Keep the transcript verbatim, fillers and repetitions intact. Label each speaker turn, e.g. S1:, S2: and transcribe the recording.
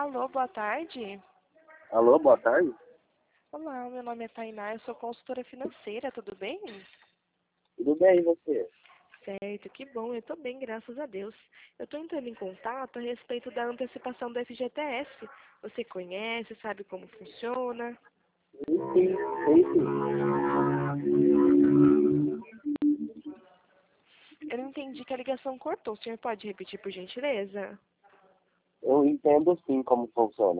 S1: Alô, boa tarde.
S2: Alô, boa tarde?
S1: Olá, meu nome é Tainá, eu sou consultora financeira, tudo bem?
S2: Tudo bem, e você?
S1: Certo, que bom, eu tô bem, graças a Deus. Eu tô entrando em contato a respeito da antecipação do F G T S. Você conhece, sabe como funciona?
S2: Sim, sim, sim, sim.
S1: Eu não entendi que a ligação cortou. O senhor pode repetir, por gentileza?
S2: Eu entendo sim como funciona.